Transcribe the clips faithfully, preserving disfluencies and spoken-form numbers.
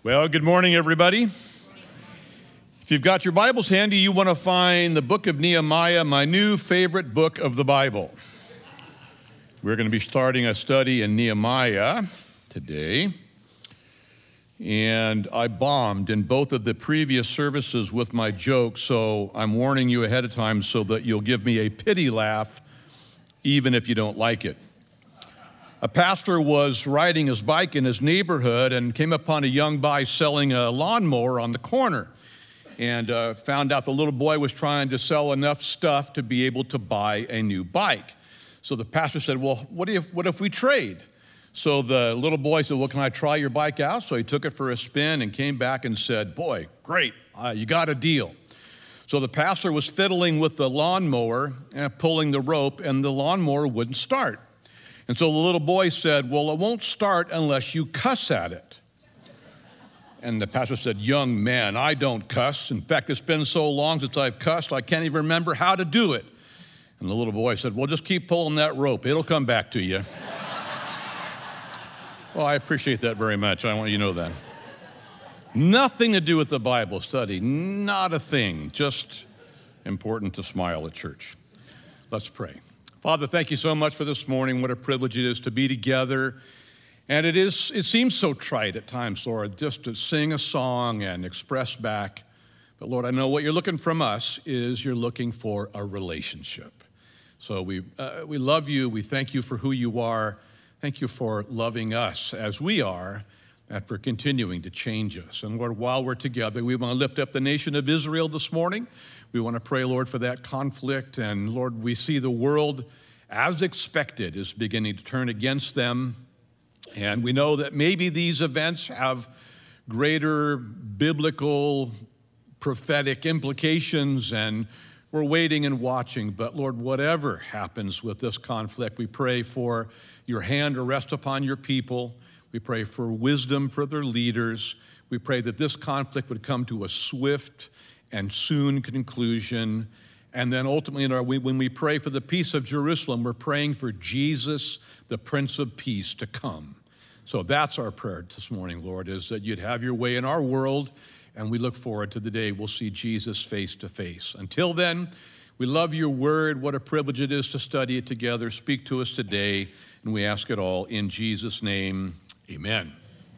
Well, good morning, everybody. If you've got your Bibles handy, you want to find the book of Nehemiah, my new favorite book of the Bible. We're going to be starting a study in Nehemiah today. And I bombed in both of the previous services with my jokes, so I'm warning you ahead of time so that you'll give me a pity laugh, even if you don't like it. A pastor was riding his bike in his neighborhood and came upon a young boy selling a lawnmower on the corner, and uh, found out the little boy was trying to sell enough stuff to be able to buy a new bike. So the pastor said, well, what if, what if we trade? So the little boy said, well, can I try your bike out? So he took it for a spin and came back and said, boy, great, uh, you got a deal. So the pastor was fiddling with the lawnmower and pulling the rope, and the lawnmower wouldn't start. And so the little boy said, well, it won't start unless you cuss at it. And the pastor said, young man, I don't cuss. In fact, it's been so long since I've cussed, I can't even remember how to do it. And the little boy said, well, just keep pulling that rope. It'll come back to you. Well, I appreciate that very much. I want you to know that. Nothing to do with the Bible study, not a thing, just important to smile at church. Let's pray. Father, thank you so much for this morning. What a privilege it is to be together. And it is, it seems so trite at times, Lord, just to sing a song and express back. But Lord, I know what you're looking from us is you're looking for a relationship. So we, uh, we love you. We thank you for who you are. Thank you for loving us as we are and for continuing to change us. And Lord, while we're together, we want to lift up the nation of Israel this morning. We want to pray, Lord, for that conflict. And Lord, we see the world, as expected, is beginning to turn against them. And we know that maybe these events have greater biblical, prophetic implications, and we're waiting and watching. But Lord, whatever happens with this conflict, we pray for your hand to rest upon your people. We pray for wisdom for their leaders. We pray that this conflict would come to a swift and soon conclusion. And then ultimately, in our, when we pray for the peace of Jerusalem, we're praying for Jesus, the Prince of Peace, to come. So that's our prayer this morning, Lord, is that you'd have your way in our world, and we look forward to the day we'll see Jesus face to face. Until then, we love your word. What a privilege it is to study it together. Speak to us today, and we ask it all in Jesus' name. Amen.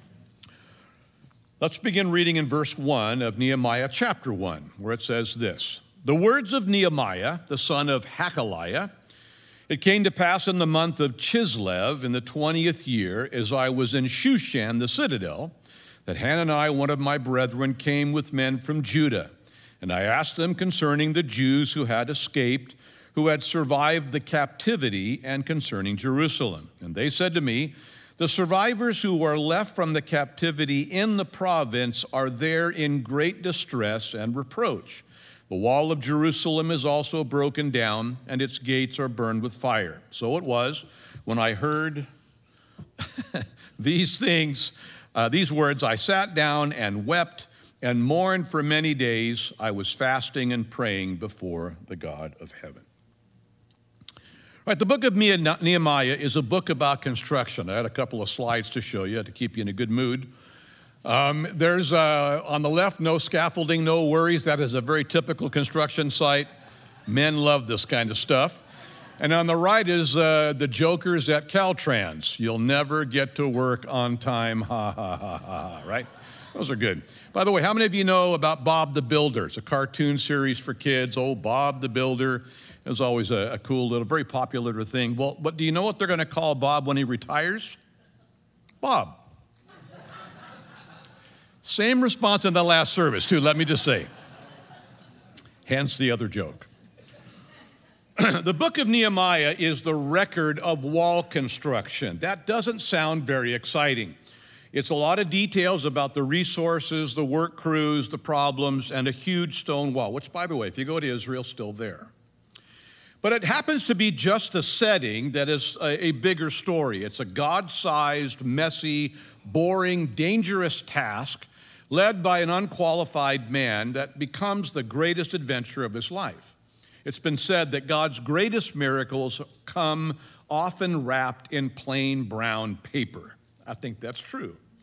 Let's begin reading in verse one of Nehemiah chapter one, where it says this. The words of Nehemiah, the son of Hakaliah, it came to pass in the month of Chislev in the twentieth year, as I was in Shushan, the citadel, that Hanani, one of my brethren, came with men from Judah. And I asked them concerning the Jews who had escaped, who had survived the captivity, and concerning Jerusalem. And they said to me, the survivors who are left from the captivity in the province are there in great distress and reproach. The wall of Jerusalem is also broken down, and its gates are burned with fire. So it was when I heard these things, uh, these words, I sat down and wept and mourned for many days. I was fasting and praying before the God of heaven. All right, the book of Nehemiah is a book about construction. I had a couple of slides to show you to keep you in a good mood. Um, there's, uh, on the left, no scaffolding, no worries. That is a very typical construction site. Men love this kind of stuff. And on the right is uh, the jokers at Caltrans. You'll never get to work on time, ha, ha, ha, ha, right? Those are good. By the way, how many of you know about Bob the Builder? It's a cartoon series for kids. Oh, Bob the Builder. It was always a, a cool little, very popular thing. Well, but do you know what they're going to call Bob when he retires? Bob. Same response in the last service, too, let me just say. Hence the other joke. The book of Nehemiah is the record of wall construction. That doesn't sound very exciting. It's a lot of details about the resources, the work crews, the problems, and a huge stone wall, which, by the way, if you go to Israel, still there. But it happens to be just a setting that is a, a bigger story. It's a God-sized, messy, boring, dangerous task led by an unqualified man that becomes the greatest adventure of his life. It's been said that God's greatest miracles come often wrapped in plain brown paper. I think that's true.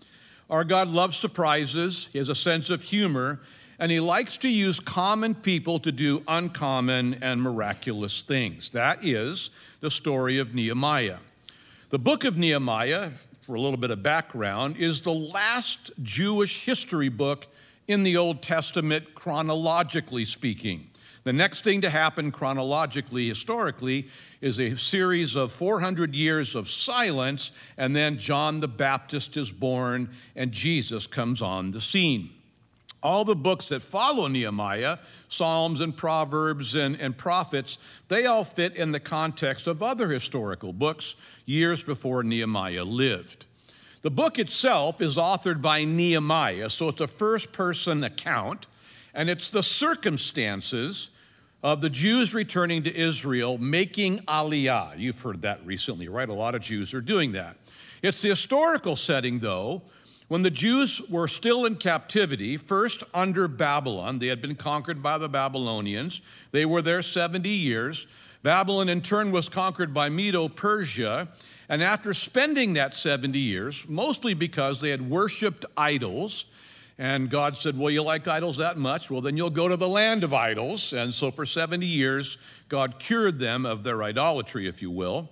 Our God loves surprises. He has a sense of humor, and he likes to use common people to do uncommon and miraculous things. That is the story of Nehemiah. The book of Nehemiah, for a little bit of background, is the last Jewish history book in the Old Testament, chronologically speaking. The next thing to happen chronologically, historically, is a series of four hundred years of silence, and then John the Baptist is born, and Jesus comes on the scene. All the books that follow Nehemiah, Psalms and Proverbs and, and Prophets, they all fit in the context of other historical books years before Nehemiah lived. The book itself is authored by Nehemiah, so it's a first-person account, and it's the circumstances of the Jews returning to Israel making Aliyah. You've heard that recently, right? A lot of Jews are doing that. It's the historical setting, though, when the Jews were still in captivity, first under Babylon. They had been conquered by the Babylonians. They were there seventy years. Babylon, in turn, was conquered by Medo-Persia. And after spending that seventy years, mostly because they had worshiped idols, and God said, well, you like idols that much? Well, then you'll go to the land of idols. And so for seventy years, God cured them of their idolatry, if you will.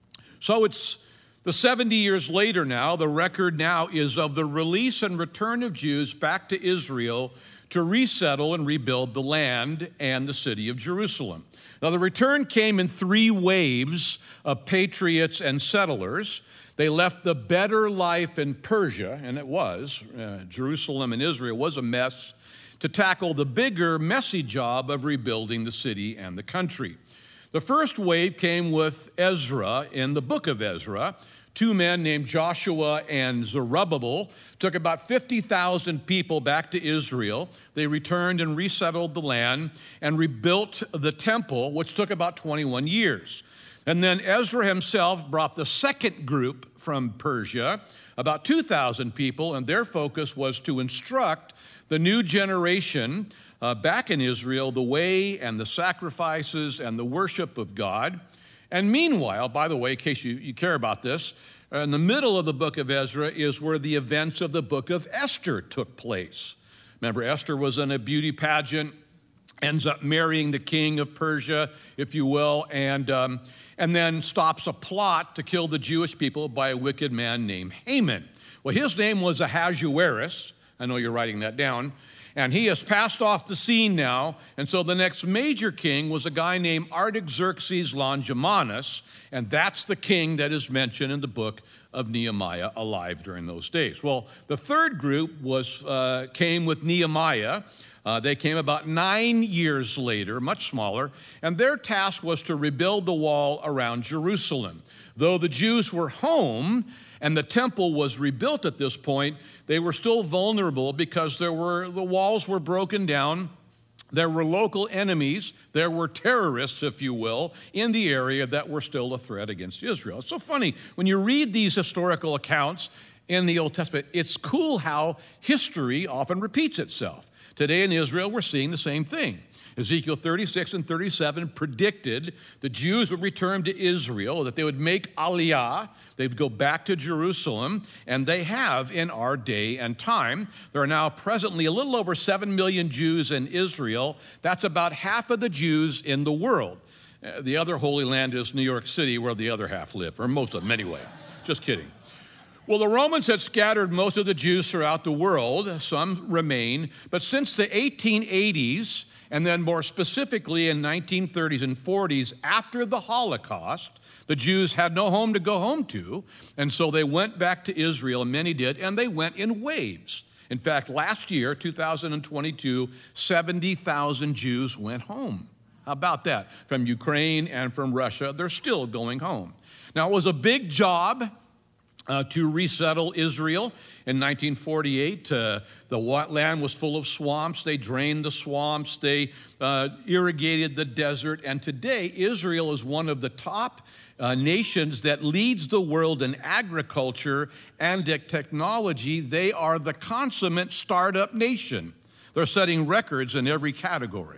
So it's the seventy years later now, the record now is of the release and return of Jews back to Israel to resettle and rebuild the land and the city of Jerusalem. Now, the return came in three waves of patriots and settlers. They left the better life in Persia, and it was, uh, Jerusalem and Israel was a mess, to tackle the bigger, messy job of rebuilding the city and the country. The first wave came with Ezra in the book of Ezra. Two men named Joshua and Zerubbabel took about fifty thousand people back to Israel. They returned and resettled the land and rebuilt the temple, which took about twenty-one years. And then Ezra himself brought the second group from Persia, about two thousand people, and their focus was to instruct the new generation uh, back in Israel the way and the sacrifices and the worship of God. And meanwhile, by the way, in case you, you care about this, in the middle of the book of Ezra is where the events of the book of Esther took place. Remember, Esther was in a beauty pageant, ends up marrying the king of Persia, if you will, and, um, and then stops a plot to kill the Jewish people by a wicked man named Haman. Well, his name was Ahasuerus. I know you're writing that down. And he has passed off the scene now, and so the next major king was a guy named Artaxerxes Longimanus, and that's the king that is mentioned in the book of Nehemiah, alive during those days. Well, the third group was uh, came with Nehemiah. Uh, they came about nine years later, much smaller, and their task was to rebuild the wall around Jerusalem. Though the Jews were home and the temple was rebuilt at this point, they were still vulnerable because there were, the walls were broken down. There were local enemies. There were terrorists, if you will, in the area that were still a threat against Israel. It's so funny. When you read these historical accounts in the Old Testament, it's cool how history often repeats itself. Today in Israel, we're seeing the same thing. Ezekiel thirty-six and thirty-seven predicted the Jews would return to Israel, that they would make Aliyah, they would go back to Jerusalem, and they have in our day and time. There are now presently a little over seven million Jews in Israel. That's about half of the Jews in the world. Uh, the other Holy Land is New York City, where the other half live, or most of them anyway. Just kidding. Well, the Romans had scattered most of the Jews throughout the world. Some remain. But since the eighteen eighties, and then more specifically in nineteen thirties and forties, after the Holocaust, the Jews had no home to go home to, and so they went back to Israel, and many did, and they went in waves. In fact, last year, two thousand twenty-two, seventy thousand Jews went home. How about that? From Ukraine and from Russia, they're still going home. Now, it was a big job uh, to resettle Israel. In nineteen forty-eight, uh, the land was full of swamps. They drained the swamps. They uh, irrigated the desert. And today, Israel is one of the top uh, nations that leads the world in agriculture and technology. They are the consummate startup nation. They're setting records in every category.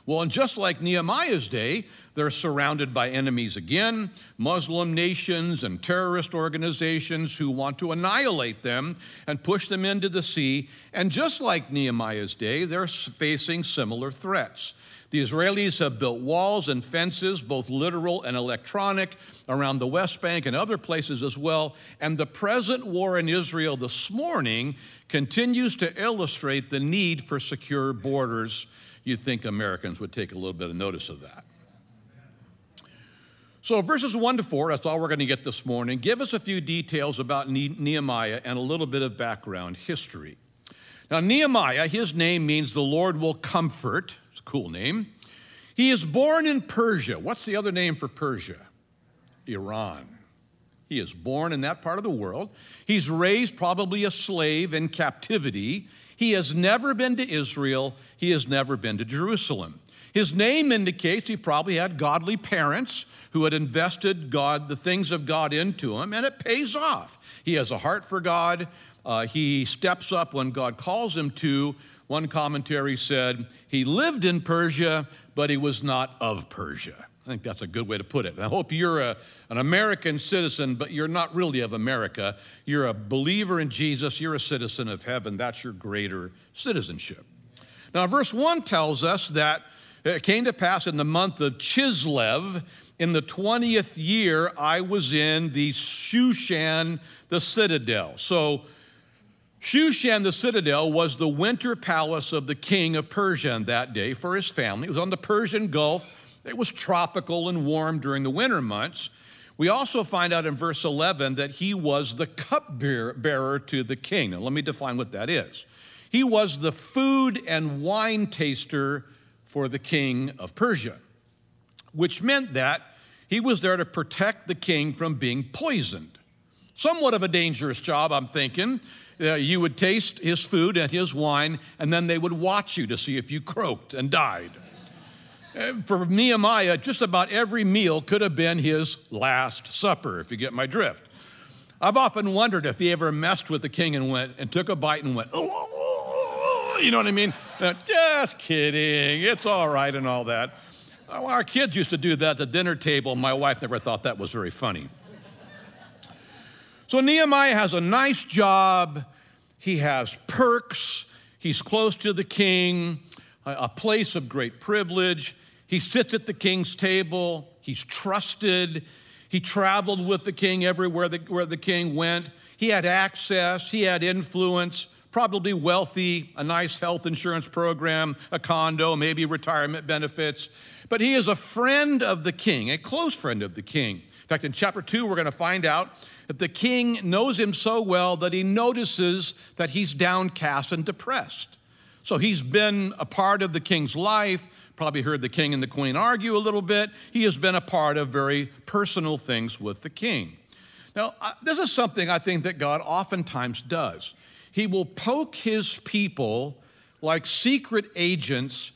Well, and just like Nehemiah's day, they're surrounded by enemies again, Muslim nations and terrorist organizations who want to annihilate them and push them into the sea. And just like Nehemiah's day, they're facing similar threats. The Israelis have built walls and fences, both literal and electronic, around the West Bank and other places as well. And the present war in Israel this morning continues to illustrate the need for secure borders. You'd think Americans would take a little bit of notice of that. So verses one to four, that's all we're going to get this morning, give us a few details about Nehemiah and a little bit of background history. Now, Nehemiah, his name means the Lord will comfort. It's a cool name. He is born in Persia. What's the other name for Persia? Iran. He is born in that part of the world. He's raised probably a slave in captivity. He has never been to Israel. He has never been to Jerusalem. His name indicates he probably had godly parents who had invested God, the things of God into him, and it pays off. He has a heart for God. Uh, he steps up when God calls him to. One commentary said, he lived in Persia, but he was not of Persia. I think that's a good way to put it. I hope you're a, an American citizen, but you're not really of America. You're a believer in Jesus. You're a citizen of heaven. That's your greater citizenship. Now, verse one tells us that it came to pass in the month of Chislev, in the twentieth year, I was in the Shushan, the citadel. So Shushan, the citadel, was the winter palace of the king of Persia in that day for his family. It was on the Persian Gulf. It was tropical and warm during the winter months. We also find out in verse eleven that he was the cupbearer to the king. Now, let me define what that is. He was the food and wine taster for the king of Persia, which meant that he was there to protect the king from being poisoned. Somewhat of a dangerous job, I'm thinking. Uh, you would taste his food and his wine, and then they would watch you to see if you croaked and died. For Nehemiah, just about every meal could have been his last supper, if you get my drift. I've often wondered if he ever messed with the king and went and took a bite and went, oh, oh, oh, oh, you know what I mean? Uh, just kidding, it's all right and all that. Our kids used to do that at the dinner table. My wife never thought that was very funny. So Nehemiah has a nice job. He has perks. He's close to the king, a place of great privilege. He sits at the king's table. He's trusted. He traveled with the king everywhere the, where the king went. He had access. He had influence, probably wealthy, a nice health insurance program, a condo, maybe retirement benefits. But he is a friend of the king, a close friend of the king. In fact, in chapter two, we're going to find out that the king knows him so well that he notices that he's downcast and depressed. So he's been a part of the king's life, probably heard the king and the queen argue a little bit. He has been a part of very personal things with the king. Now, this is something I think that God oftentimes does. He will poke his people like secret agents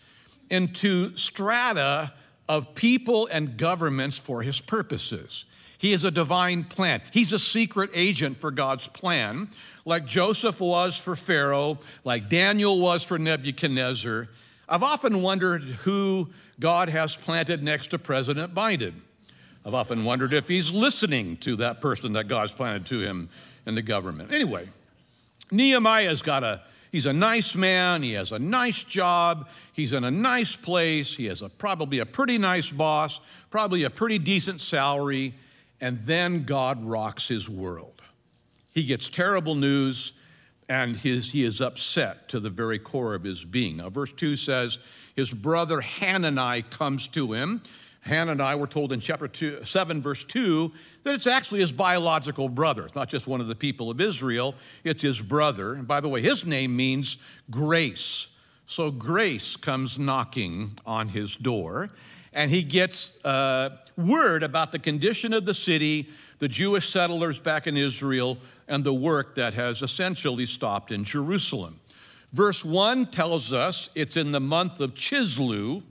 into strata of people and governments for his purposes. He is a divine plan. He's a secret agent for God's plan, like Joseph was for Pharaoh, like Daniel was for Nebuchadnezzar. I've often wondered who God has planted next to President Biden. I've often wondered if he's listening to that person that God's planted to him in the government. Anyway, Nehemiah's got a, he's a nice man. He has a nice job. He's in a nice place. He has a, probably a pretty nice boss, probably a pretty decent salary. And then God rocks his world. He gets terrible news, and his, he is upset to the very core of his being. Now, verse two says, his brother Hanani comes to him. Hanani, we're told in chapter two, seven, verse two, that it's actually his biological brother. It's not just one of the people of Israel, it's his brother. And by the way, his name means grace. So grace comes knocking on his door, and he gets uh, word about the condition of the city, the Jewish settlers back in Israel, and the work that has essentially stopped in Jerusalem. Verse one tells us it's in the month of Chislev.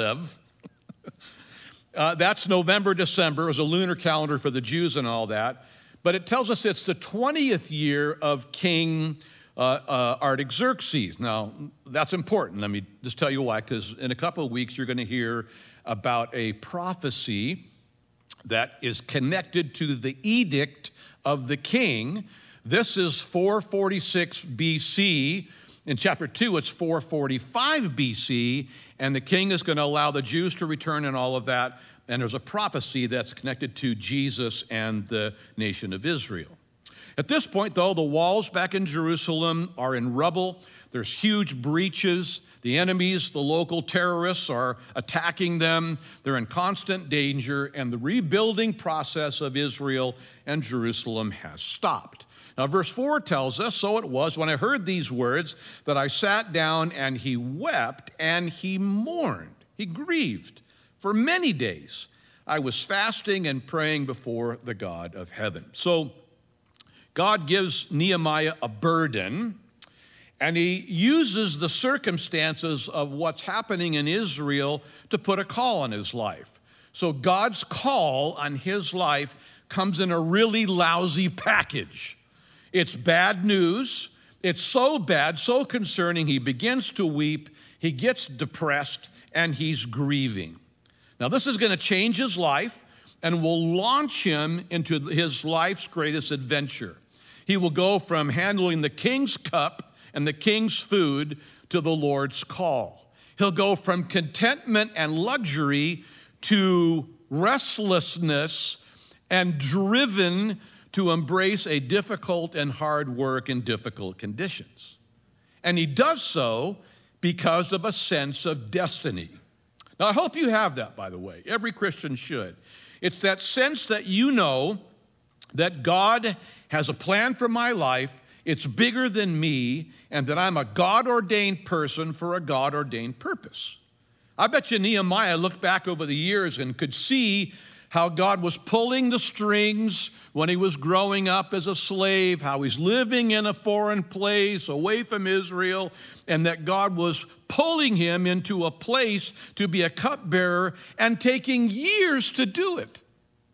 uh, that's November, December. It was a lunar calendar for the Jews and all that. But it tells us it's the twentieth year of King uh, uh, Artaxerxes. Now, that's important. Let me just tell you why, because in a couple of weeks you're going to hear about a prophecy that is connected to the edict of the king. This is four forty-six B C. In chapter two, it's four forty-five B C, and the king is going to allow the Jews to return and all of that. And there's a prophecy that's connected to Jesus and the nation of Israel. At this point, though, the walls back in Jerusalem are in rubble. There's huge breaches. The enemies, the local terrorists, are attacking them. They're in constant danger, and the rebuilding process of Israel and Jerusalem has stopped. Now, verse four tells us, "So it was when I heard these words that I sat down, and he wept, and he mourned." He grieved for many days. "I was fasting and praying before the God of heaven." So God gives Nehemiah a burden, and he uses the circumstances of what's happening in Israel to put a call on his life. So God's call on his life comes in a really lousy package. It's bad news. It's so bad, so concerning, he begins to weep, he gets depressed, and he's grieving. Now, this is going to change his life and will launch him into his life's greatest adventure. He will go from handling the king's cup and the king's food to the Lord's call. He'll go from contentment and luxury to restlessness and driven to embrace a difficult and hard work in difficult conditions. And he does so because of a sense of destiny. Now, I hope you have that, by the way. Every Christian should. It's that sense that you know that God has a plan for my life, it's bigger than me, and that I'm a God-ordained person for a God-ordained purpose. I bet you Nehemiah looked back over the years and could see how God was pulling the strings when he was growing up as a slave, how he's living in a foreign place away from Israel, and that God was pulling him into a place to be a cupbearer and taking years to do it.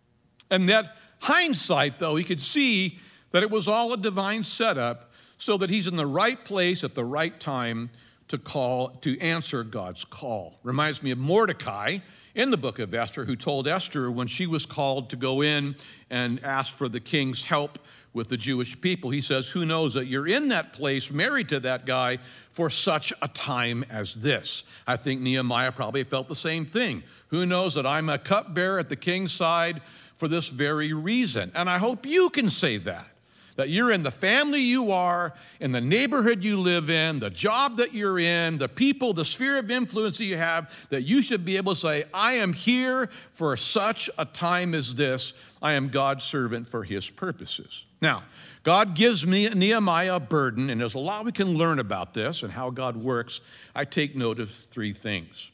And that hindsight, though, he could see that it was all a divine setup so that he's in the right place at the right time to call, to answer God's call. Reminds me of Mordecai in the book of Esther, who told Esther when she was called to go in and ask for the king's help with the Jewish people, he says, "Who knows that you're in that place, married to that guy, for such a time as this?" I think Nehemiah probably felt the same thing. Who knows that I'm a cupbearer at the king's side for this very reason? And I hope you can say that. That you're in the family you are, in the neighborhood you live in, the job that you're in, the people, the sphere of influence that you have, that you should be able to say, I am here for such a time as this. I am God's servant for his purposes. Now, God gives me Nehemiah a burden, and there's a lot we can learn about this and how God works. I take note of three things.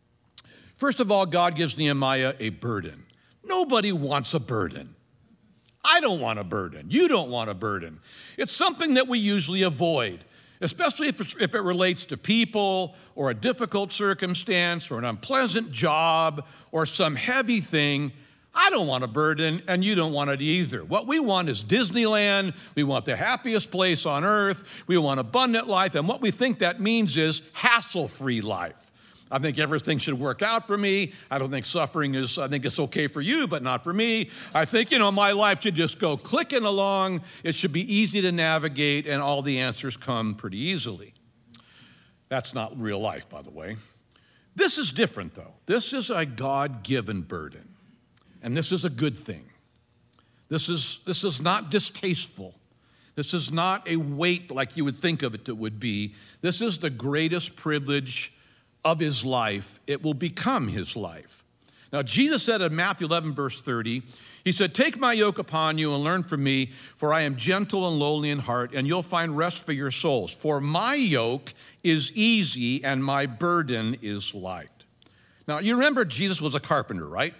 First of all, God gives Nehemiah a burden. Nobody wants a burden. I don't want a burden. You don't want a burden. It's something that we usually avoid, especially if, it's, if it relates to people or a difficult circumstance or an unpleasant job or some heavy thing. I don't want a burden, and you don't want it either. What we want is Disneyland. We want the happiest place on earth. We want abundant life, and what we think that means is hassle-free life. I think everything should work out for me. I don't think suffering is, I think it's okay for you, but not for me. I think, you know, my life should just go clicking along. It should be easy to navigate, and all the answers come pretty easily. That's not real life, by the way. This is different, though. This is a God-given burden, and this is a good thing. This is, this is not distasteful. This is not a weight like you would think of it that would be. This is the greatest privilege of his life. It will become his life. Now, Jesus said in Matthew eleven, verse thirty, he said, "Take my yoke upon you and learn from me, for I am gentle and lowly in heart, and you'll find rest for your souls. For my yoke is easy and my burden is light." Now, you remember Jesus was a carpenter, right?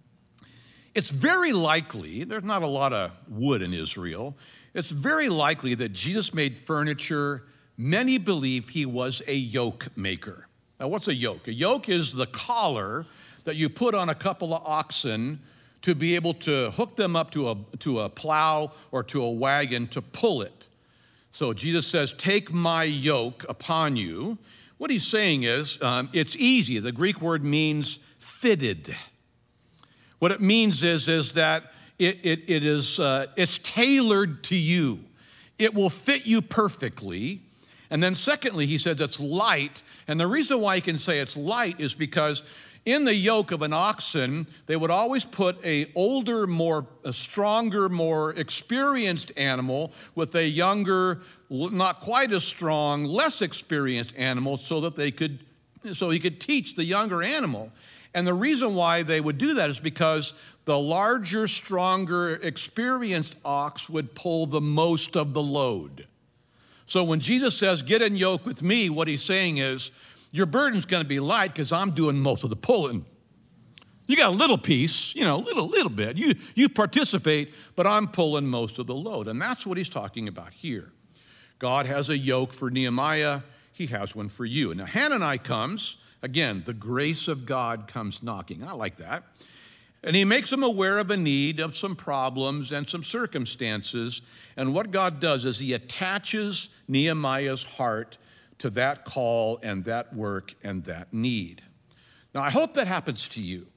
It's very likely, there's not a lot of wood in Israel, it's very likely that Jesus made furniture. Many believe he was a yoke maker. Now, what's a yoke? A yoke is the collar that you put on a couple of oxen to be able to hook them up to a, to a plow or to a wagon to pull it. So Jesus says, take my yoke upon you. What he's saying is, um, it's easy. The Greek word means fitted. What it means is, is that it, it, it is, uh, it's tailored to you. It will fit you perfectly. And then secondly, he says it's light. And the reason why he can say it's light is because in the yoke of an oxen, they would always put a older, more a stronger, more experienced animal with a younger, not quite as strong, less experienced animal so that they could, so he could teach the younger animal. And the reason why they would do that is because the larger, stronger, experienced ox would pull the most of the load. So when Jesus says, get in yoke with me, what he's saying is, your burden's going to be light because I'm doing most of the pulling. You got a little piece, you know, a little, little bit. You, you participate, but I'm pulling most of the load. And that's what he's talking about here. God has a yoke for Nehemiah. He has one for you. Now, Hanani comes. Again, the grace of God comes knocking. I like that. And he makes them aware of a need, of some problems and some circumstances. And what God does is he attaches Nehemiah's heart to that call and that work and that need. Now, I hope that happens to you.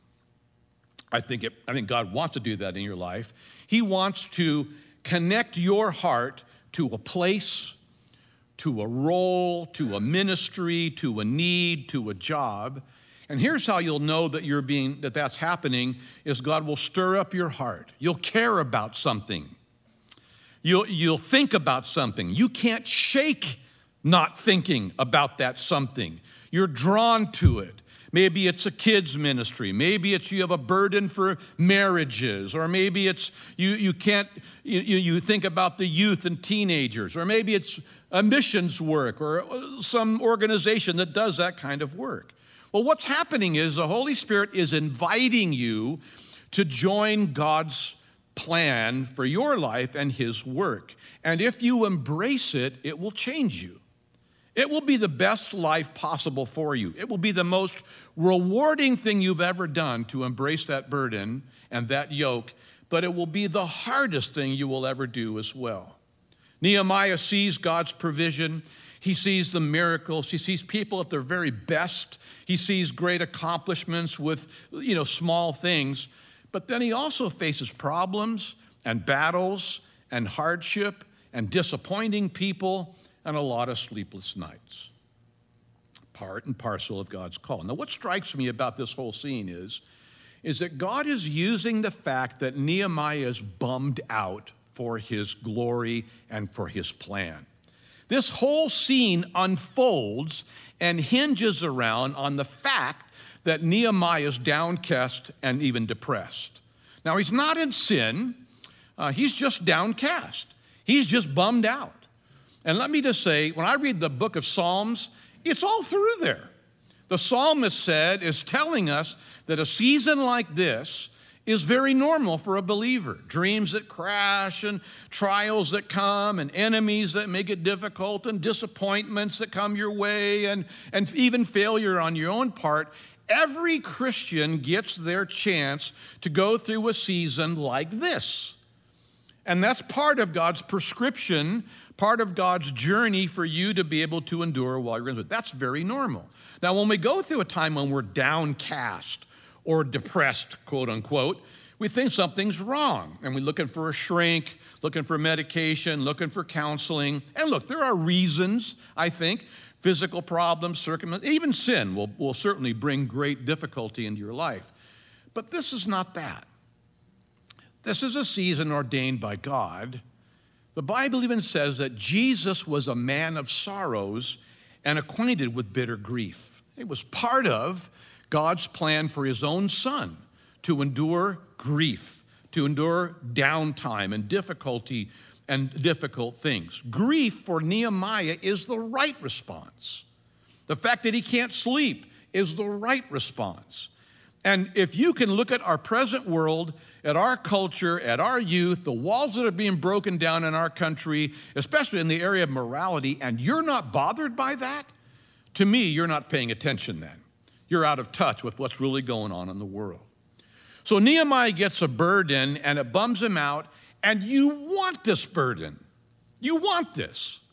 I think, it, I think God wants to do that in your life. He wants to connect your heart to a place, to a role, to a ministry, to a need, to a job. And here's how you'll know that you're being, that that's happening is God will stir up your heart. You'll care about something. You'll, you'll think about something. You can't shake not thinking about that something. You're drawn to it. Maybe it's a kids ministry. Maybe it's you have a burden for marriages, or maybe it's you you can't you, you think about the youth and teenagers, or maybe it's a missions work or some organization that does that kind of work. Well, what's happening is the Holy Spirit is inviting you to join God's plan for your life and his work. And if you embrace it, it will change you. It will be the best life possible for you. It will be the most rewarding thing you've ever done to embrace that burden and that yoke, but it will be the hardest thing you will ever do as well. Nehemiah sees God's provision. He sees the miracles. He sees people at their very best. He sees great accomplishments with, you know, small things. But then he also faces problems and battles and hardship and disappointing people and a lot of sleepless nights. Part and parcel of God's call. Now, what strikes me about this whole scene is, is that God is using the fact that Nehemiah is bummed out for his glory and for his plan. This whole scene unfolds and hinges around on the fact that Nehemiah is downcast and even depressed. Now, he's not in sin. Uh, he's just downcast. He's just bummed out. And let me just say, when I read the book of Psalms, it's all through there. The psalmist said, is telling us that a season like this is very normal for a believer. Dreams that crash and trials that come and enemies that make it difficult and disappointments that come your way and, and even failure on your own part. Every Christian gets their chance to go through a season like this. And that's part of God's prescription, part of God's journey for you to be able to endure while you're in it. That's very normal. Now, when we go through a time when we're downcast or depressed, quote unquote, we think something's wrong. And we're looking for a shrink, looking for medication, looking for counseling. And look, there are reasons, I think, physical problems, circumstances, even sin will, will certainly bring great difficulty into your life. But this is not that. This is a season ordained by God. The Bible even says that Jesus was a man of sorrows and acquainted with bitter grief. It was part of God's plan for his own son to endure grief, to endure downtime and difficulty and difficult things. Grief for Nehemiah is the right response. The fact that he can't sleep is the right response. And if you can look at our present world, at our culture, at our youth, the walls that are being broken down in our country, especially in the area of morality, and you're not bothered by that, to me, you're not paying attention then. You're out of touch with what's really going on in the world. So Nehemiah gets a burden, and it bums him out, and you want this burden. You want this.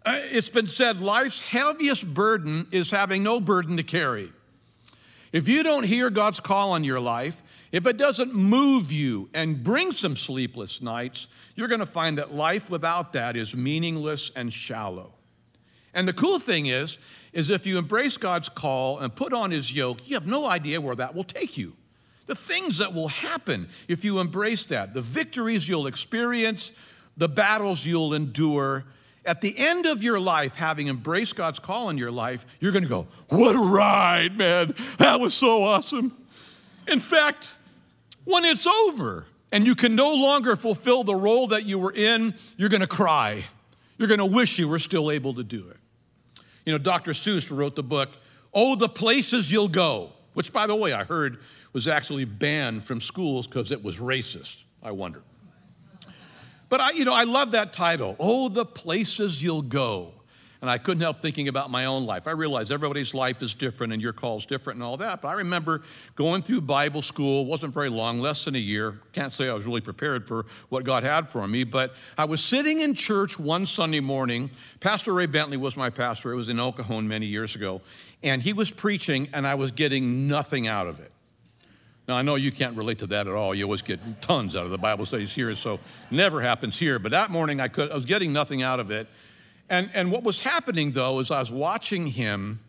It's been said life's heaviest burden is having no burden to carry. If you don't hear God's call on your life, if it doesn't move you and bring some sleepless nights, you're going to find that life without that is meaningless and shallow. And the cool thing is, is if you embrace God's call and put on his yoke, you have no idea where that will take you. The things that will happen if you embrace that, the victories you'll experience, the battles you'll endure. At the end of your life, having embraced God's call in your life, you're going to go, what a ride, man. That was so awesome. In fact, when it's over and you can no longer fulfill the role that you were in, you're going to cry. You're going to wish you were still able to do it. You know, Doctor Seuss wrote the book, Oh, the Places You'll Go, which, by the way, I heard was actually banned from schools because it was racist. I wonder. But, I, you know, I love that title, Oh, the Places You'll Go. And I couldn't help thinking about my own life. I realize everybody's life is different and your call's different and all that. But I remember going through Bible school. It wasn't very long, less than a year. Can't say I was really prepared for what God had for me. But I was sitting in church one Sunday morning. Pastor Ray Bentley was my pastor. It was in El Cajon many years ago. And he was preaching, and I was getting nothing out of it. Now, I know you can't relate to that at all. You always get tons out of the Bible studies here, so never happens here. But that morning, I, could, I was getting nothing out of it. And, and what was happening, though, is I was watching him,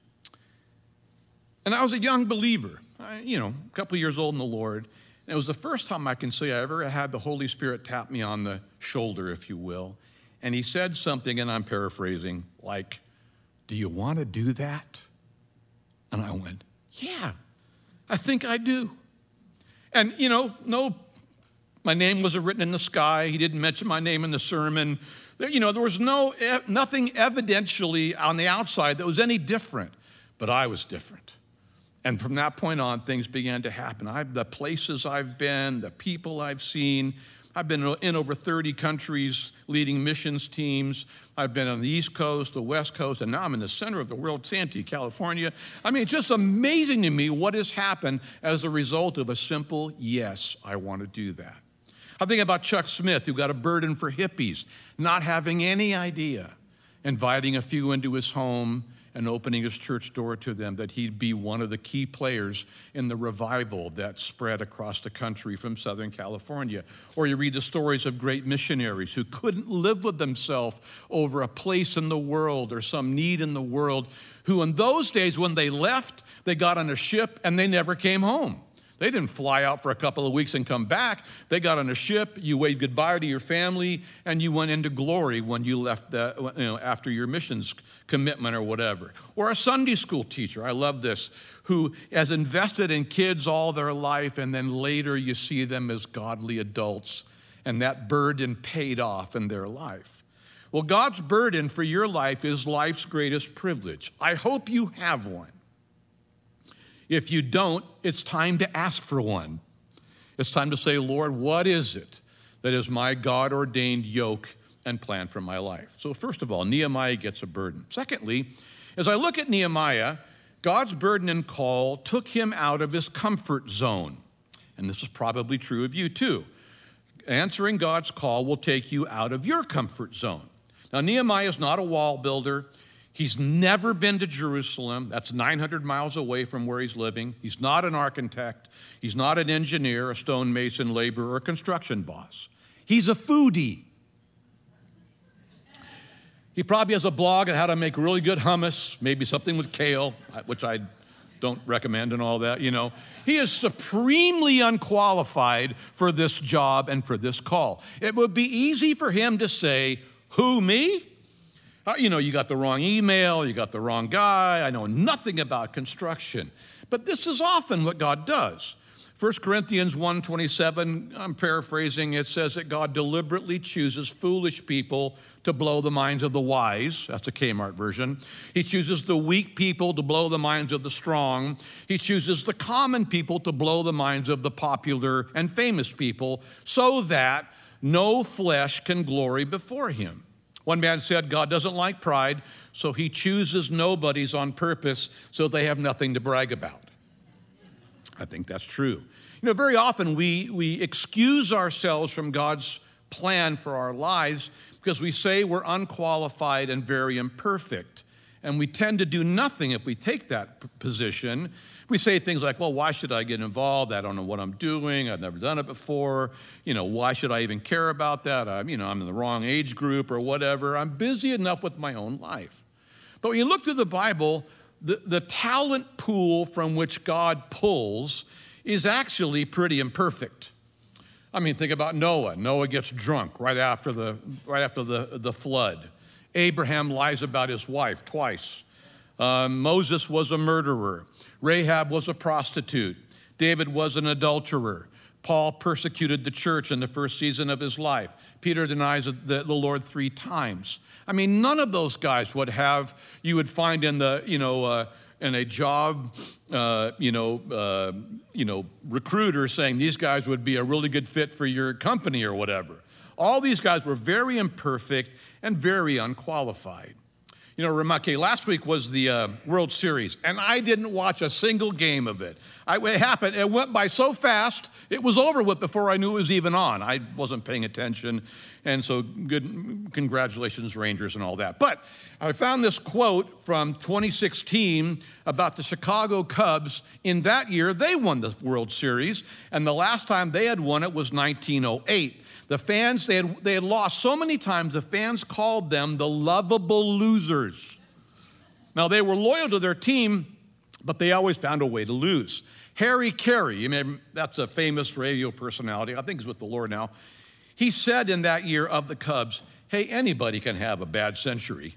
and I was a young believer, I, you know, a couple years old in the Lord. And it was the first time I can say I ever had the Holy Spirit tap me on the shoulder, if you will. And he said something, and I'm paraphrasing, like, do you want to do that? And I went, yeah, I think I do. And, you know, no, my name wasn't written in the sky. He didn't mention my name in the sermon. You know, there was no, nothing evidentially on the outside that was any different, but I was different. And from that point on, things began to happen. I've, the places I've been, the people I've seen, I've been in over thirty countries leading missions teams. I've been on the East Coast, the West Coast, and now I'm in the center of the world, Santee, California. I mean, it's just amazing to me what has happened as a result of a simple, yes, I want to do that. I think about Chuck Smith, who got a burden for hippies, not having any idea, inviting a few into his home and opening his church door to them, that he'd be one of the key players in the revival that spread across the country from Southern California. Or you read the stories of great missionaries who couldn't live with themselves over a place in the world or some need in the world, who in those days when they left, they got on a ship and they never came home. They didn't fly out for a couple of weeks and come back. They got on a ship, you waved goodbye to your family, and you went into glory when you left the, you know, after your missions commitment or whatever. Or a Sunday school teacher, I love this, who has invested in kids all their life, and then later you see them as godly adults, and that burden paid off in their life. Well, God's burden for your life is life's greatest privilege. I hope you have one. If you don't, it's time to ask for one. It's time to say, Lord, what is it that is my God-ordained yoke and plan for my life? So first of all, Nehemiah gets a burden. Secondly, as I look at Nehemiah, God's burden and call took him out of his comfort zone. And this is probably true of you too. Answering God's call will take you out of your comfort zone. Now, Nehemiah is not a wall builder. He's never been to Jerusalem. That's nine hundred miles away from where he's living. He's not an architect. He's not an engineer, a stonemason, laborer, or a construction boss. He's a foodie. He probably has a blog on how to make really good hummus, maybe something with kale, which I don't recommend and all that, you know. He is supremely unqualified for this job and for this call. It would be easy for him to say, who, me? Uh, you know, you got the wrong email, you got the wrong guy, I know nothing about construction. But this is often what God does. First Corinthians one twenty-seven, I'm paraphrasing, it says that God deliberately chooses foolish people to blow the minds of the wise. That's a Kmart version. He chooses the weak people to blow the minds of the strong. He chooses the common people to blow the minds of the popular and famous people so that no flesh can glory before him. One man said, God doesn't like pride, so he chooses nobodies on purpose so they have nothing to brag about. I think that's true. You know, very often we, we excuse ourselves from God's plan for our lives because we say we're unqualified and very imperfect. And we tend to do nothing if we take that p- position. We say things like, well, why should I get involved? I don't know what I'm doing. I've never done it before. You know, why should I even care about that? I'm, you know, I'm in the wrong age group or whatever. I'm busy enough with my own life. But when you look through the Bible, the, the talent pool from which God pulls is actually pretty imperfect. I mean, think about Noah. Noah gets drunk right after the, right after the, the flood. Abraham lies about his wife twice. Uh, Moses was a murderer. Rahab was a prostitute. David was an adulterer. Paul persecuted the church in the first season of his life. Peter denies the, the Lord three times. I mean, none of those guys would have, you would find in the, you know, uh, in a job, uh, you know, uh, you know, recruiter saying these guys would be a really good fit for your company or whatever. All these guys were very imperfect and very unqualified. You know, Ramake, last week was the uh, World Series, and I didn't watch a single game of it. I, it happened, it went by so fast, it was over with before I knew it was even on. I wasn't paying attention, and so good, congratulations, Rangers, and all that. But I found this quote from twenty sixteen about the Chicago Cubs. In that year, they won the World Series, and the last time they had won it was nineteen oh eight. The fans, they had, they had lost so many times, the fans called them the lovable losers. Now, they were loyal to their team, but they always found a way to lose. Harry Carey, you may, that's a famous radio personality, I think he's with the Lord now. He said in that year of the Cubs, hey, anybody can have a bad century.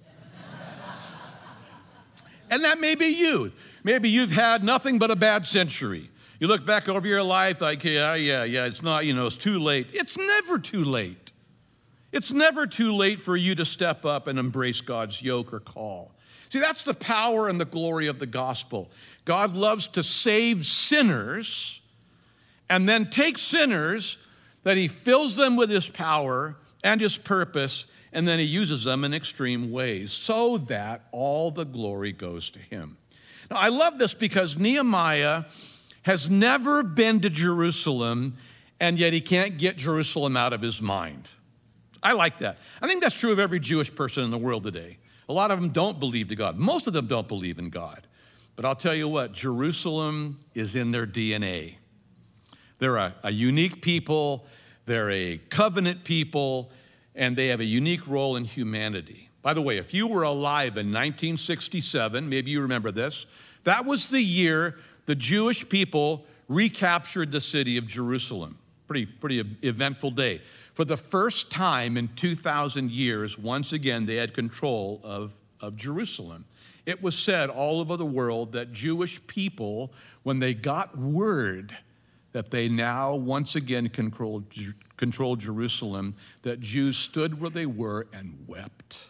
And that may be you. Maybe you've had nothing but a bad century. You look back over your life like, yeah, yeah, yeah, it's not, you know, it's too late. It's never too late. It's never too late for you to step up and embrace God's yoke or call. See, that's the power and the glory of the gospel. God loves to save sinners and then take sinners that he fills them with his power and his purpose, and then he uses them in extreme ways so that all the glory goes to him. Now, I love this because Nehemiah has never been to Jerusalem, and yet he can't get Jerusalem out of his mind. I like that. I think that's true of every Jewish person in the world today. A lot of them don't believe in God. Most of them don't believe in God. But I'll tell you what, Jerusalem is in their D N A. They're a, a unique people, they're a covenant people, and they have a unique role in humanity. By the way, if you were alive in nineteen sixty-seven, maybe you remember this, that was the year the Jewish people recaptured the city of Jerusalem. Pretty, pretty eventful day. For the first time in two thousand years, once again, they had control of, of Jerusalem. It was said all over the world that Jewish people, when they got word that they now once again controlled, controlled Jerusalem, that Jews stood where they were and wept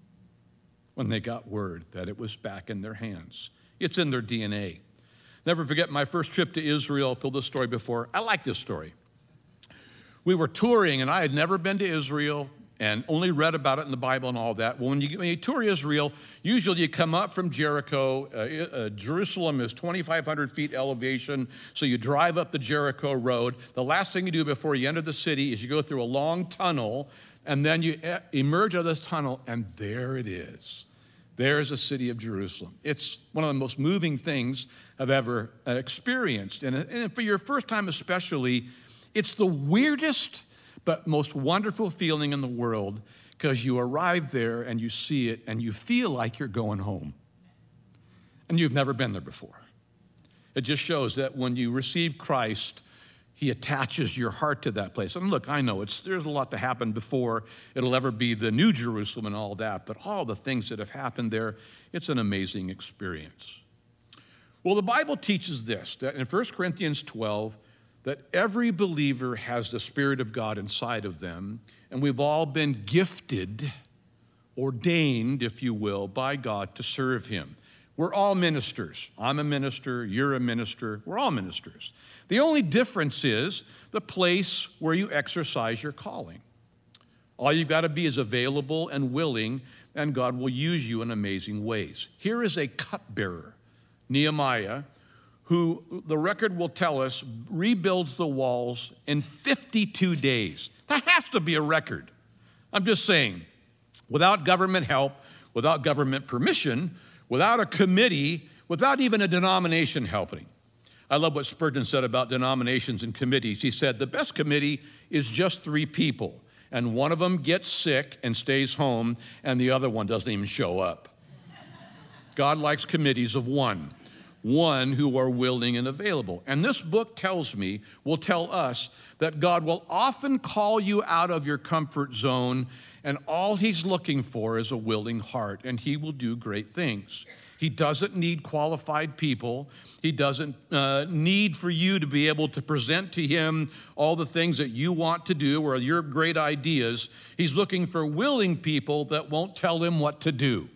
when they got word that it was back in their hands. It's in their D N A. Never forget my first trip to Israel. I've told this story before. I like this story. We were touring, and I had never been to Israel and only read about it in the Bible and all that. Well, when you, when you tour Israel, usually you come up from Jericho. Uh, uh, Jerusalem is twenty-five hundred feet elevation, so you drive up the Jericho road. The last thing you do before you enter the city is you go through a long tunnel, and then you emerge out of this tunnel, and there it is. There's a city of Jerusalem. It's one of the most moving things I've ever experienced. And, and for your first time especially, it's the weirdest but most wonderful feeling in the world because you arrive there and you see it and you feel like you're going home. And you've never been there before. It just shows that when you receive Christ, he attaches your heart to that place. And look, I know it's there's a lot to happen before it'll ever be the new Jerusalem and all that, but all the things that have happened there, it's an amazing experience. Well, the Bible teaches this, that in First Corinthians twelve, that every believer has the Spirit of God inside of them, and we've all been gifted, ordained, if you will, by God to serve him. We're all ministers. I'm a minister, you're a minister, we're all ministers. The only difference is the place where you exercise your calling. All you've got to be is available and willing, and God will use you in amazing ways. Here is a cupbearer, Nehemiah, who the record will tell us rebuilds the walls in fifty-two days. That has to be a record. I'm just saying, without government help, without government permission, without a committee, without even a denomination helping. I love what Spurgeon said about denominations and committees. He said, the best committee is just three people, and one of them gets sick and stays home, and the other one doesn't even show up. God likes committees of one, one who are willing and available. And this book tells me, will tell us, that God will often call you out of your comfort zone, and all he's looking for is a willing heart, and he will do great things. He doesn't need qualified people. He doesn't uh, need for you to be able to present to him all the things that you want to do or your great ideas. He's looking for willing people that won't tell him what to do.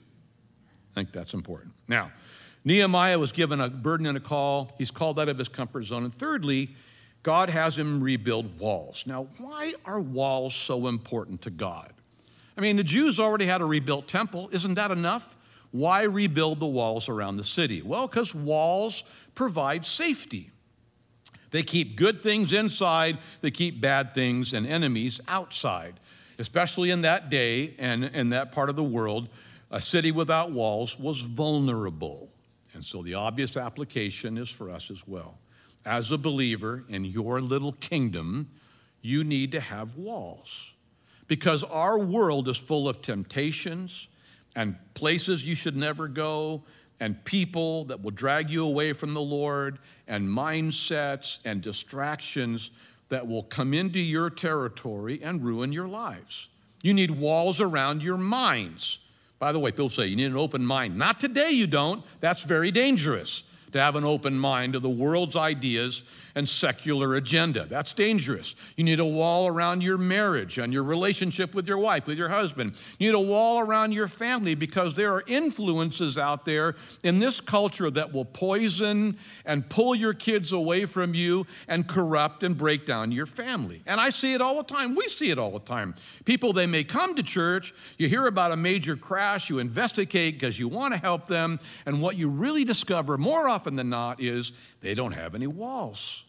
I think that's important. Now, Nehemiah was given a burden and a call. He's called out of his comfort zone. And thirdly, God has him rebuild walls. Now, why are walls so important to God? I mean, the Jews already had a rebuilt temple. Isn't that enough? Why rebuild the walls around the city? Well, because walls provide safety. They keep good things inside, they keep bad things and enemies outside. Especially in that day and in that part of the world, a city without walls was vulnerable. And so the obvious application is for us as well. As a believer in your little kingdom, you need to have walls. Because our world is full of temptations and places you should never go, and people that will drag you away from the Lord, and mindsets and distractions that will come into your territory and ruin your lives. You need walls around your minds. By the way, people say you need an open mind. Not today you don't. That's very dangerous, to have an open mind to the world's ideas and secular agenda. That's dangerous. You need a wall around your marriage and your relationship with your wife, with your husband. You need a wall around your family, because there are influences out there in this culture that will poison and pull your kids away from you and corrupt and break down your family. And I see it all the time. We see it all the time. People, they may come to church, you hear about a major crash, you investigate because you want to help them, and what you really discover more often than not is they don't have any walls.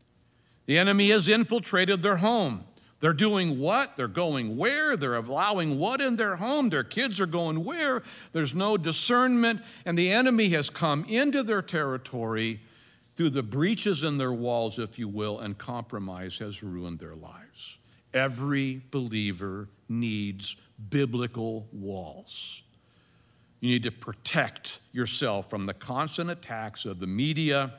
The enemy has infiltrated their home. They're doing what? They're going where? They're allowing what in their home? Their kids are going where? There's no discernment, and the enemy has come into their territory through the breaches in their walls, if you will, and compromise has ruined their lives. Every believer needs biblical walls. You need to protect yourself from the constant attacks of the media,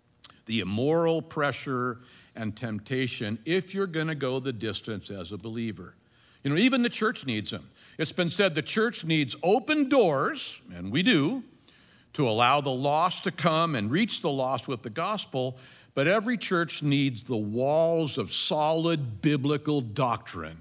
the immoral pressure, and temptation if you're going to go the distance as a believer. You know, even the church needs them. It's been said the church needs open doors, and we do, to allow the lost to come and reach the lost with the gospel, but every church needs the walls of solid biblical doctrine.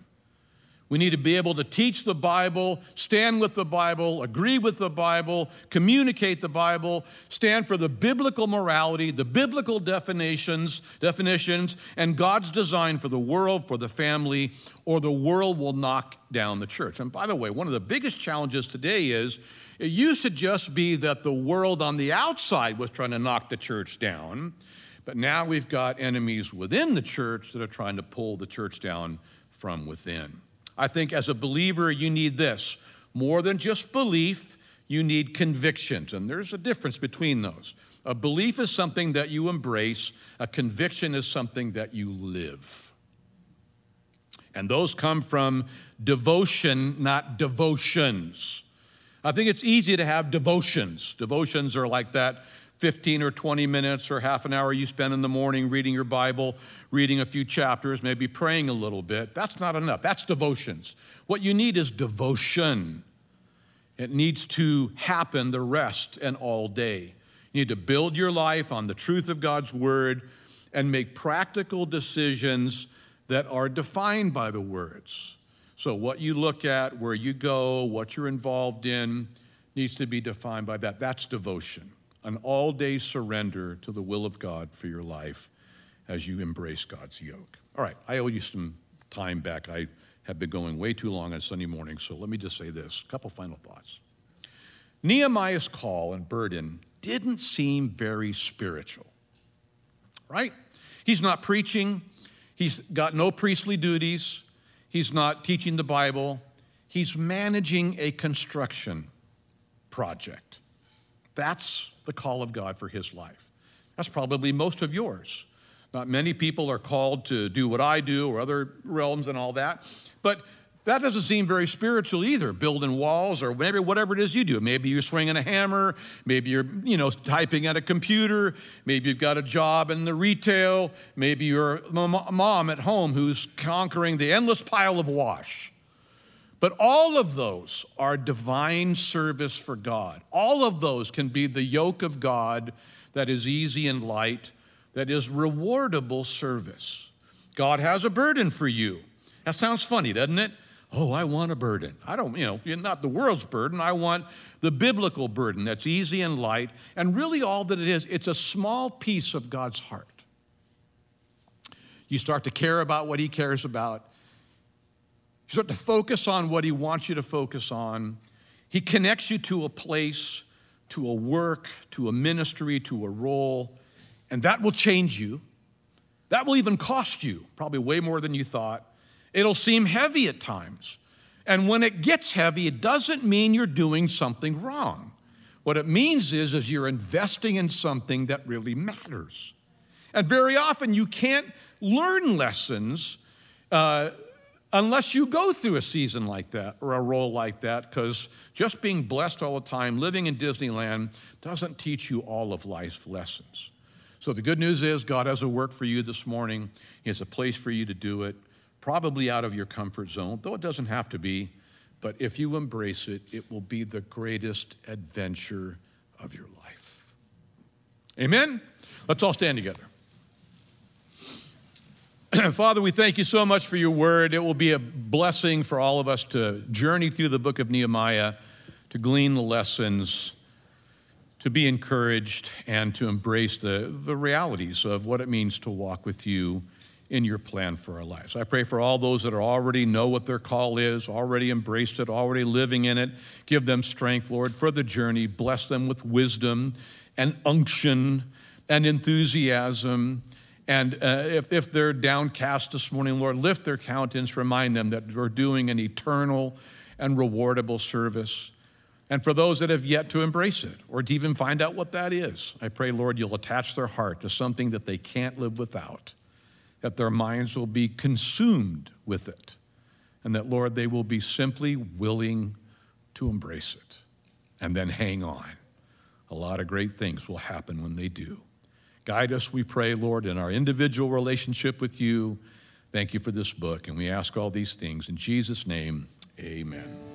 We need to be able to teach the Bible, stand with the Bible, agree with the Bible, communicate the Bible, stand for the biblical morality, the biblical definitions, definitions, and God's design for the world, for the family, or the world will knock down the church. And by the way, one of the biggest challenges today is it used to just be that the world on the outside was trying to knock the church down, but now we've got enemies within the church that are trying to pull the church down from within. I think as a believer, you need this. More than just belief, you need convictions, and there's a difference between those. A belief is something that you embrace. A conviction is something that you live. And those come from devotion, not devotions. I think it's easy to have devotions. Devotions are like that fifteen or twenty minutes or half an hour you spend in the morning reading your Bible, reading a few chapters, maybe praying a little bit. That's not enough. That's devotions. What you need is devotion. It needs to happen the rest and all day. You need to build your life on the truth of God's word and make practical decisions that are defined by the words. So what you look at, where you go, what you're involved in, needs to be defined by that. That's devotion. An all-day surrender to the will of God for your life as you embrace God's yoke. All right, I owe you some time back. I have been going way too long on Sunday morning, so let me just say this, a couple final thoughts. Nehemiah's call and burden didn't seem very spiritual, right? He's not preaching. He's got no priestly duties. He's not teaching the Bible. He's managing a construction project. That's the call of God for his life. That's probably most of yours. Not many people are called to do what I do or other realms and all that. But that doesn't seem very spiritual either, building walls or maybe whatever it is you do. Maybe you're swinging a hammer. Maybe you're, you know, typing at a computer. Maybe you've got a job in the retail. Maybe you're a mom at home who's conquering the endless pile of wash. But all of those are divine service for God. All of those can be the yoke of God that is easy and light, that is rewardable service. God has a burden for you. That sounds funny, doesn't it? Oh, I want a burden. I don't, you know, not the world's burden. I want the biblical burden that's easy and light. And really all that it is, it's a small piece of God's heart. You start to care about what he cares about. You start to focus on what he wants you to focus on. He connects you to a place, to a work, to a ministry, to a role, and that will change you. That will even cost you, probably way more than you thought. It'll seem heavy at times. And when it gets heavy, it doesn't mean you're doing something wrong. What it means is, is you're investing in something that really matters. And very often you can't learn lessons uh, unless you go through a season like that or a role like that, because just being blessed all the time, living in Disneyland, doesn't teach you all of life's lessons. So the good news is God has a work for you this morning. He has a place for you to do it, probably out of your comfort zone, though it doesn't have to be. But if you embrace it, it will be the greatest adventure of your life. Amen? Let's all stand together. Father, we thank you so much for your word. It will be a blessing for all of us to journey through the book of Nehemiah, to glean the lessons, to be encouraged, and to embrace the, the realities of what it means to walk with you in your plan for our lives. I pray for all those that are already know what their call is, already embraced it, already living in it. Give them strength, Lord, for the journey. Bless them with wisdom and unction and enthusiasm. And uh, if, if they're downcast this morning, Lord, lift their countenance, remind them that we're doing an eternal and rewardable service. And for those that have yet to embrace it or to even find out what that is, I pray, Lord, you'll attach their heart to something that they can't live without, that their minds will be consumed with it, and that, Lord, they will be simply willing to embrace it and then hang on. A lot of great things will happen when they do. Guide us, we pray, Lord, in our individual relationship with you. Thank you for this book, and we ask all these things in Jesus' name, amen.